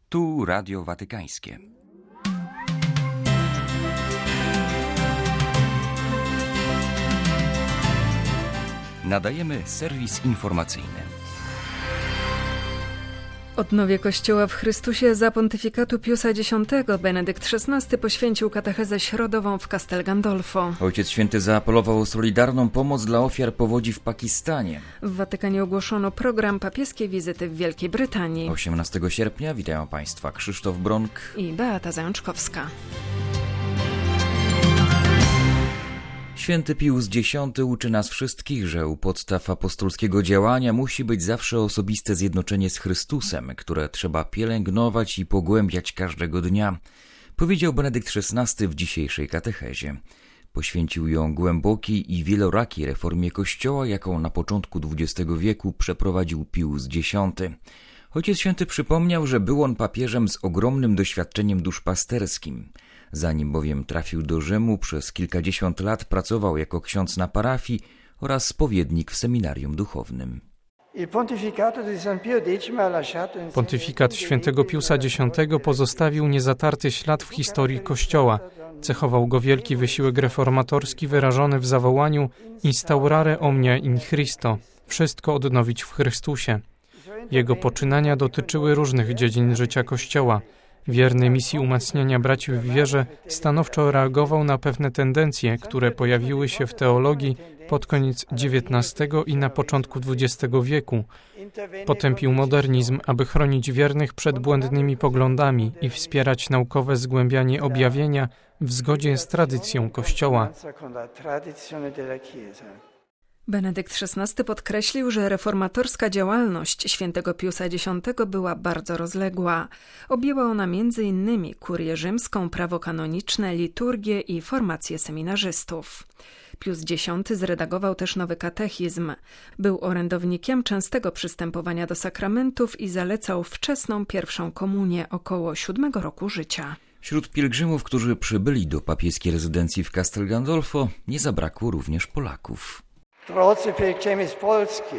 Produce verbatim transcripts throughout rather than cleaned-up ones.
Tu Radio Watykańskie. Nadajemy serwis informacyjny. Odnowie Kościoła w Chrystusie za pontyfikatu Piusa X Benedykt szesnasty poświęcił katechezę środową w Castel Gandolfo. Ojciec Święty zaapelował o solidarną pomoc dla ofiar powodzi w Pakistanie. W Watykanie ogłoszono program papieskiej wizyty w Wielkiej Brytanii. osiemnastego sierpnia witają Państwa Krzysztof Bronk i Beata Zajączkowska. Święty Pius X uczy nas wszystkich, że u podstaw apostolskiego działania musi być zawsze osobiste zjednoczenie z Chrystusem, które trzeba pielęgnować i pogłębiać każdego dnia, powiedział Benedykt szesnasty w dzisiejszej katechezie. Poświęcił ją głębokiej i wielorakiej reformie Kościoła, jaką na początku dwudziestego wieku przeprowadził Pius X. Ojciec Święty przypomniał, że był on papieżem z ogromnym doświadczeniem duszpasterskim. Zanim bowiem trafił do Rzymu, przez kilkadziesiąt lat pracował jako ksiądz na parafii oraz spowiednik w seminarium duchownym. Pontyfikat świętego Piusa X pozostawił niezatarty ślad w historii Kościoła. Cechował go wielki wysiłek reformatorski wyrażony w zawołaniu Instaurare omnia in Christo, wszystko odnowić w Chrystusie. Jego poczynania dotyczyły różnych dziedzin życia Kościoła. Wierny misji umacniania braci w wierze stanowczo reagował na pewne tendencje, które pojawiły się w teologii pod koniec dziewiętnastego i na początku dwudziestego wieku. Potępił modernizm, aby chronić wiernych przed błędnymi poglądami i wspierać naukowe zgłębianie objawienia w zgodzie z tradycją Kościoła. Benedykt szesnasty podkreślił, że reformatorska działalność świętego Piusa X była bardzo rozległa. Objęła ona między innymi kurię rzymską, prawo kanoniczne, liturgię i formację seminarzystów. Pius X zredagował też nowy katechizm. Był orędownikiem częstego przystępowania do sakramentów i zalecał wczesną pierwszą komunię około siódmego roku życia. Wśród pielgrzymów, którzy przybyli do papieskiej rezydencji w Castel Gandolfo, nie zabrakło również Polaków. Drodzy pielgrzymi z Polski,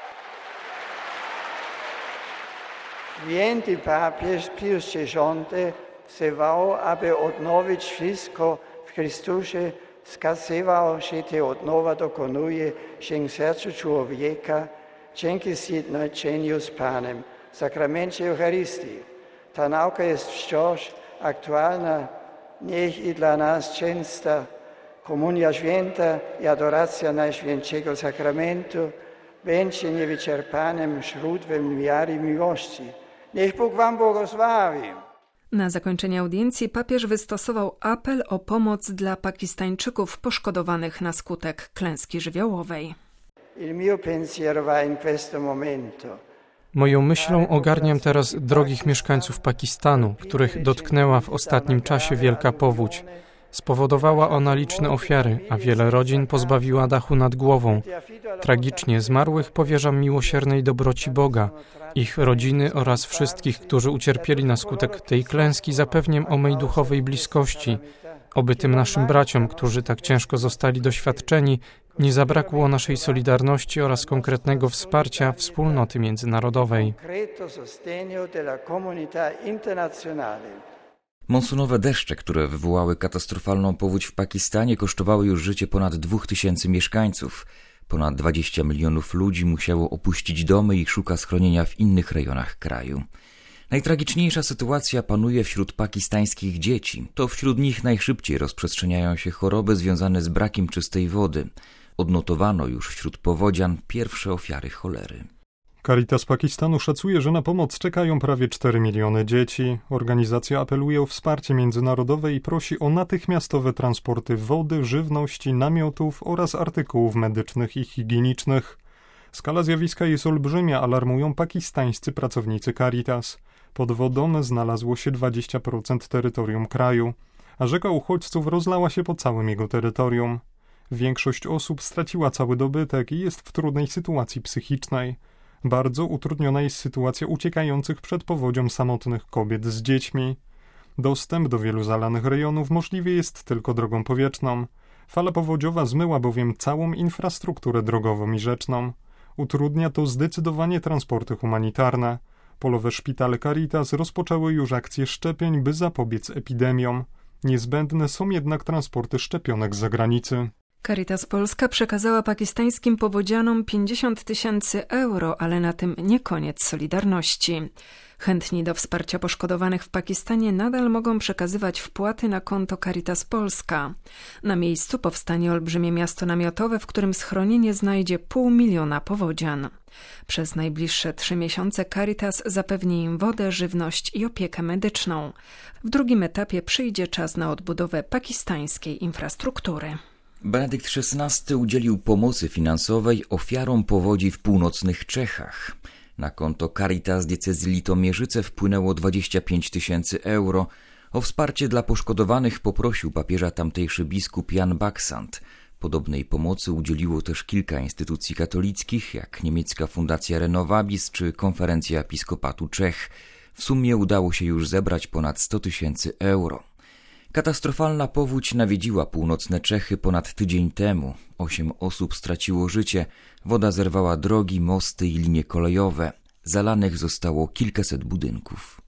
święty papież Pius X wzywał, aby odnowić wszystko w Chrystusie, wskazywał, że ta odnowa dokonuje się w sercu człowieka dzięki zjednoczeniu z Panem w sakramencie Eucharystii. Ta nauka jest wciąż aktualna, niech i dla nas częsta. Komunia Święta i adoracja Najświętszego Sakramentu będzie niewyczerpanym źródłem wiary i miłości. Niech Bóg wam błogosławi. Na zakończenie audiencji papież wystosował apel o pomoc dla Pakistańczyków poszkodowanych na skutek klęski żywiołowej. Il mio pensiero va in questo momento. Moją myślą ogarniam teraz drogich mieszkańców Pakistanu, których dotknęła w ostatnim czasie wielka powódź. Spowodowała ona liczne ofiary, a wiele rodzin pozbawiła dachu nad głową. Tragicznie zmarłych powierzam miłosiernej dobroci Boga. Ich rodziny oraz wszystkich, którzy ucierpieli na skutek tej klęski, zapewniam o mej duchowej bliskości. Oby tym naszym braciom, którzy tak ciężko zostali doświadczeni, nie zabrakło naszej solidarności oraz konkretnego wsparcia wspólnoty międzynarodowej. Monsunowe deszcze, które wywołały katastrofalną powódź w Pakistanie, kosztowały już życie ponad dwóch tysięcy mieszkańców. Ponad dwadzieścia milionów ludzi musiało opuścić domy i szuka schronienia w innych rejonach kraju. Najtragiczniejsza sytuacja panuje wśród pakistańskich dzieci. To wśród nich najszybciej rozprzestrzeniają się choroby związane z brakiem czystej wody. Odnotowano już wśród powodzian pierwsze ofiary cholery. Caritas Pakistanu szacuje, że na pomoc czekają prawie cztery miliony dzieci. Organizacja apeluje o wsparcie międzynarodowe i prosi o natychmiastowe transporty wody, żywności, namiotów oraz artykułów medycznych i higienicznych. Skala zjawiska jest olbrzymia, alarmują pakistańscy pracownicy Caritas. Pod wodą znalazło się dwadzieścia procent terytorium kraju, a rzeka uchodźców rozlała się po całym jego terytorium. Większość osób straciła cały dobytek i jest w trudnej sytuacji psychicznej. Bardzo utrudniona jest sytuacja uciekających przed powodzią samotnych kobiet z dziećmi. Dostęp do wielu zalanych rejonów możliwy jest tylko drogą powietrzną. Fala powodziowa zmyła bowiem całą infrastrukturę drogową i rzeczną. Utrudnia to zdecydowanie transporty humanitarne. Polowe szpitale Caritas rozpoczęły już akcję szczepień, by zapobiec epidemiom. Niezbędne są jednak transporty szczepionek z zagranicy. Caritas Polska przekazała pakistańskim powodzianom pięćdziesiąt tysięcy euro, ale na tym nie koniec solidarności. Chętni do wsparcia poszkodowanych w Pakistanie nadal mogą przekazywać wpłaty na konto Caritas Polska. Na miejscu powstanie olbrzymie miasto namiotowe, w którym schronienie znajdzie pół miliona powodzian. Przez najbliższe trzy miesiące Caritas zapewni im wodę, żywność i opiekę medyczną. W drugim etapie przyjdzie czas na odbudowę pakistańskiej infrastruktury. Benedykt szesnasty udzielił pomocy finansowej ofiarom powodzi w północnych Czechach. Na konto Caritas diecezji Litomierzyce wpłynęło dwadzieścia pięć tysięcy euro. O wsparcie dla poszkodowanych poprosił papieża tamtejszy biskup Jan Baksant. Podobnej pomocy udzieliło też kilka instytucji katolickich, jak niemiecka Fundacja Renovabis czy Konferencja Episkopatu Czech. W sumie udało się już zebrać ponad sto tysięcy euro. Katastrofalna powódź nawiedziła północne Czechy ponad tydzień temu. Osiem osób straciło życie, woda zerwała drogi, mosty i linie kolejowe. Zalanych zostało kilkaset budynków.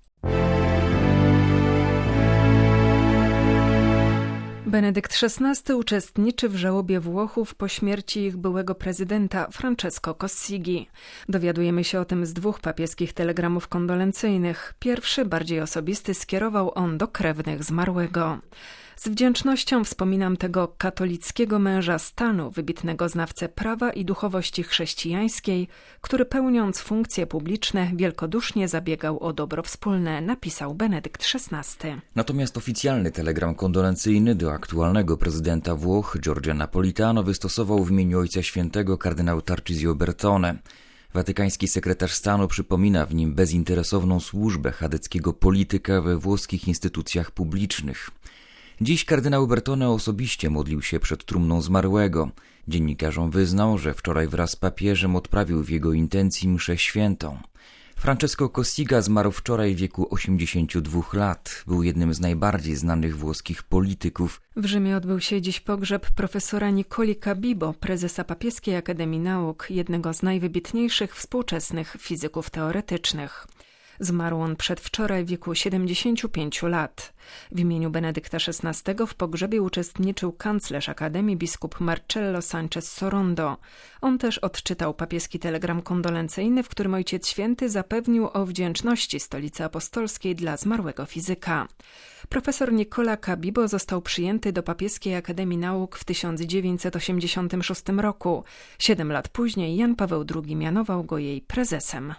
Benedykt szesnasty uczestniczy w żałobie Włochów po śmierci ich byłego prezydenta Francesco Cossigi. Dowiadujemy się o tym z dwóch papieskich telegramów kondolencyjnych. Pierwszy, bardziej osobisty, skierował on do krewnych zmarłego. Z wdzięcznością wspominam tego katolickiego męża stanu, wybitnego znawcę prawa i duchowości chrześcijańskiej, który pełniąc funkcje publiczne wielkodusznie zabiegał o dobro wspólne, napisał Benedykt szesnasty. Natomiast oficjalny telegram kondolencyjny do aktualnego prezydenta Włoch, Giorgia Napolitano, wystosował w imieniu Ojca Świętego kardynał Tarcisio Bertone. Watykański sekretarz stanu przypomina w nim bezinteresowną służbę chadeckiego polityka we włoskich instytucjach publicznych. Dziś kardynał Bertone osobiście modlił się przed trumną zmarłego. Dziennikarzom wyznał, że wczoraj wraz z papieżem odprawił w jego intencji mszę świętą. Francesco Cossiga zmarł wczoraj w wieku osiemdziesięciu dwóch lat. Był jednym z najbardziej znanych włoskich polityków. W Rzymie odbył się dziś pogrzeb profesora Niccoli Cabibo, prezesa Papieskiej Akademii Nauk, jednego z najwybitniejszych współczesnych fizyków teoretycznych. Zmarł on przedwczoraj w wieku siedemdziesięciu pięciu lat. W imieniu Benedykta szesnastego w pogrzebie uczestniczył kanclerz Akademii biskup Marcello Sanchez Sorondo. On też odczytał papieski telegram kondolencyjny, w którym Ojciec Święty zapewnił o wdzięczności Stolicy Apostolskiej dla zmarłego fizyka. Profesor Nicola Cabibo został przyjęty do Papieskiej Akademii Nauk w tysiąc dziewięćset osiemdziesiątym szóstym roku. Siedem lat później Jan Paweł drugi mianował go jej prezesem.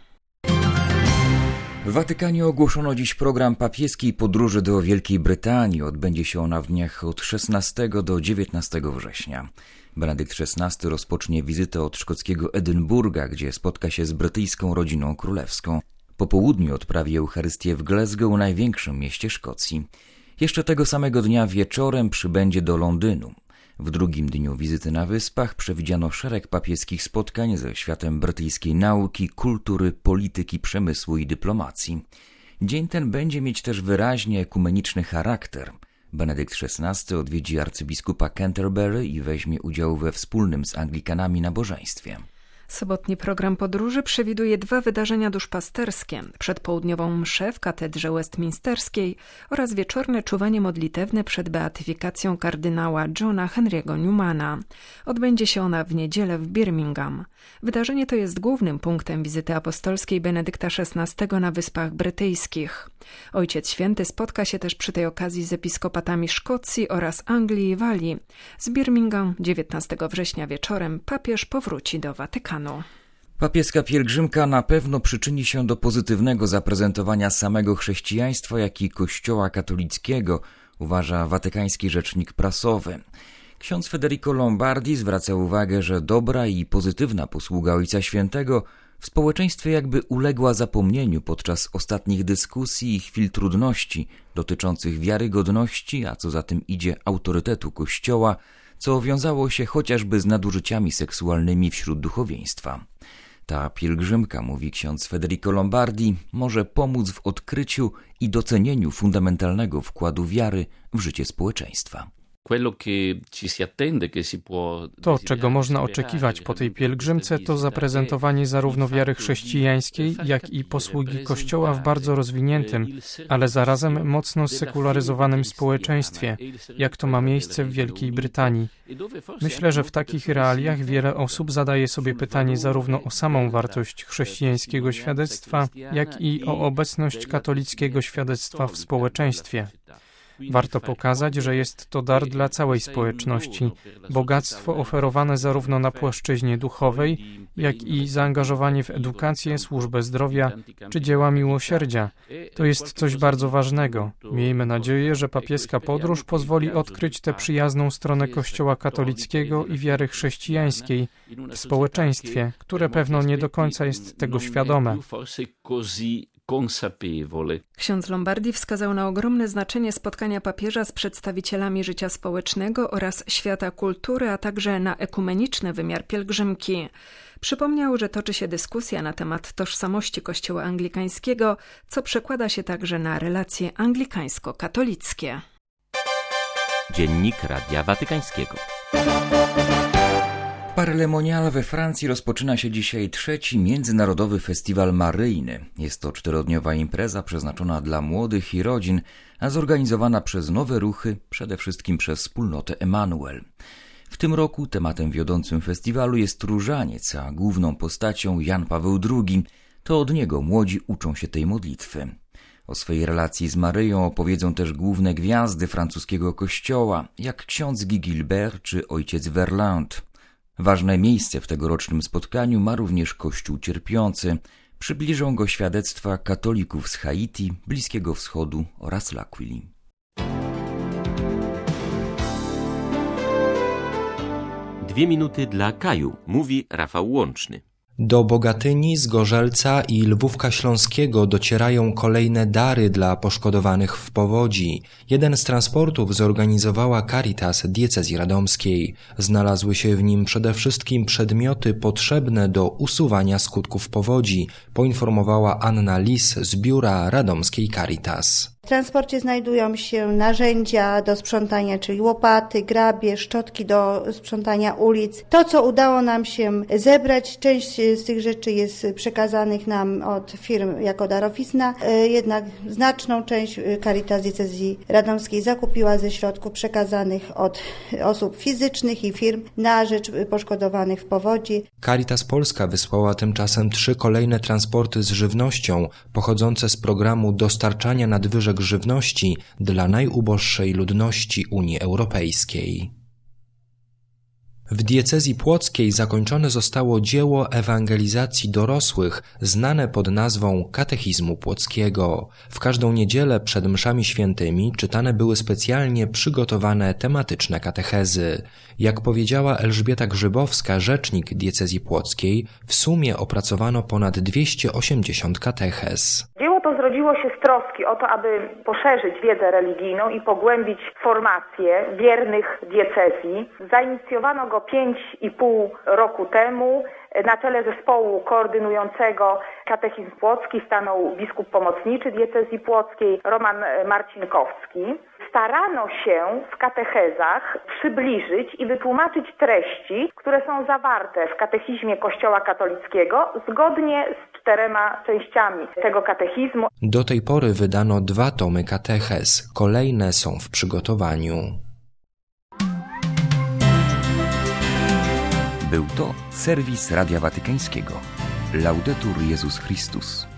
W Watykanie ogłoszono dziś program papieskiej podróży do Wielkiej Brytanii. Odbędzie się ona w dniach od szesnastego do dziewiętnastego września. Benedykt szesnasty rozpocznie wizytę od szkockiego Edynburga, gdzie spotka się z brytyjską rodziną królewską. Po południu odprawi Eucharystię w Glasgow, największym mieście Szkocji. Jeszcze tego samego dnia wieczorem przybędzie do Londynu. W drugim dniu wizyty na Wyspach przewidziano szereg papieskich spotkań ze światem brytyjskiej nauki, kultury, polityki, przemysłu i dyplomacji. Dzień ten będzie mieć też wyraźnie ekumeniczny charakter. Benedykt szesnasty odwiedzi arcybiskupa Canterbury i weźmie udział we wspólnym z Anglikanami nabożeństwie. Sobotni program podróży przewiduje dwa wydarzenia duszpasterskie, przedpołudniową mszę w katedrze westminsterskiej oraz wieczorne czuwanie modlitewne przed beatyfikacją kardynała Johna Henry'ego Newmana. Odbędzie się ona w niedzielę w Birmingham. Wydarzenie to jest głównym punktem wizyty apostolskiej Benedykta szesnastego na Wyspach Brytyjskich. Ojciec Święty spotka się też przy tej okazji z episkopatami Szkocji oraz Anglii i Walii. Z Birmingham dziewiętnastego września wieczorem papież powróci do Watykanu. Papieska pielgrzymka na pewno przyczyni się do pozytywnego zaprezentowania samego chrześcijaństwa, jak i Kościoła katolickiego, uważa watykański rzecznik prasowy. Ksiądz Federico Lombardi zwraca uwagę, że dobra i pozytywna posługa Ojca Świętego w społeczeństwie jakby uległa zapomnieniu podczas ostatnich dyskusji i chwil trudności dotyczących wiarygodności, a co za tym idzie autorytetu Kościoła, co wiązało się chociażby z nadużyciami seksualnymi wśród duchowieństwa. Ta pielgrzymka, mówi ksiądz Federico Lombardi, może pomóc w odkryciu i docenieniu fundamentalnego wkładu wiary w życie społeczeństwa. To, czego można oczekiwać po tej pielgrzymce, to zaprezentowanie zarówno wiary chrześcijańskiej, jak i posługi Kościoła w bardzo rozwiniętym, ale zarazem mocno sekularyzowanym społeczeństwie, jak to ma miejsce w Wielkiej Brytanii. Myślę, że w takich realiach wiele osób zadaje sobie pytanie zarówno o samą wartość chrześcijańskiego świadectwa, jak i o obecność katolickiego świadectwa w społeczeństwie. Warto pokazać, że jest to dar dla całej społeczności, bogactwo oferowane zarówno na płaszczyźnie duchowej, jak i zaangażowanie w edukację, służbę zdrowia czy dzieła miłosierdzia. To jest coś bardzo ważnego. Miejmy nadzieję, że papieska podróż pozwoli odkryć tę przyjazną stronę Kościoła katolickiego i wiary chrześcijańskiej w społeczeństwie, które pewno nie do końca jest tego świadome. Ksiądz Lombardi wskazał na ogromne znaczenie spotkania papieża z przedstawicielami życia społecznego oraz świata kultury, a także na ekumeniczny wymiar pielgrzymki. Przypomniał, że toczy się dyskusja na temat tożsamości Kościoła anglikańskiego, co przekłada się także na relacje anglikańsko-katolickie. Dziennik Radia Watykańskiego. W Paray-le-Monial we Francji rozpoczyna się dzisiaj trzeci Międzynarodowy Festiwal Maryjny. Jest to czterodniowa impreza przeznaczona dla młodych i rodzin, a zorganizowana przez Nowe Ruchy, przede wszystkim przez wspólnotę Emanuel. W tym roku tematem wiodącym festiwalu jest różaniec, a główną postacią Jan Paweł drugi. To od niego młodzi uczą się tej modlitwy. O swojej relacji z Maryją opowiedzą też główne gwiazdy francuskiego kościoła, jak ksiądz Guy Gilbert czy ojciec Verland. Ważne miejsce w tegorocznym spotkaniu ma również Kościół Cierpiący. Przybliżą go świadectwa katolików z Haiti, Bliskiego Wschodu oraz L'Aquili. Dwie minuty dla Kaju, mówi Rafał Łączny. Do Bogatyni, Zgorzelca i Lwówka Śląskiego docierają kolejne dary dla poszkodowanych w powodzi. Jeden z transportów zorganizowała Caritas Diecezji Radomskiej. Znalazły się w nim przede wszystkim przedmioty potrzebne do usuwania skutków powodzi, poinformowała Anna Lis z biura radomskiej Caritas. W transporcie znajdują się narzędzia do sprzątania, czyli łopaty, grabie, szczotki do sprzątania ulic. To, co udało nam się zebrać, część z tych rzeczy jest przekazanych nam od firm jako darowizna, jednak znaczną część Caritas Diecezji Radomskiej zakupiła ze środków przekazanych od osób fizycznych i firm na rzecz poszkodowanych w powodzi. Caritas Polska wysłała tymczasem trzy kolejne transporty z żywnością pochodzące z programu dostarczania nadwyżek żywności dla najuboższej ludności Unii Europejskiej. W diecezji płockiej zakończone zostało dzieło ewangelizacji dorosłych znane pod nazwą Katechizmu Płockiego. W każdą niedzielę przed mszami świętymi czytane były specjalnie przygotowane tematyczne katechezy. Jak powiedziała Elżbieta Grzybowska, rzecznik diecezji płockiej, w sumie opracowano ponad dwieście osiemdziesiąt katechez. Dzieło to zrodziło się z troski o to, aby poszerzyć wiedzę religijną i pogłębić formację wiernych diecezji. Zainicjowano go pięć i pół roku temu. Na czele zespołu koordynującego Katechizm Płocki stanął biskup pomocniczy diecezji płockiej Roman Marcinkowski. Starano się w katechezach przybliżyć i wytłumaczyć treści, które są zawarte w katechizmie Kościoła katolickiego zgodnie z czterema częściami tego katechizmu. Do tej pory wydano dwa tomy katechez, kolejne są w przygotowaniu. Był to serwis Radia Watykańskiego. Laudetur Jezus Chrystus.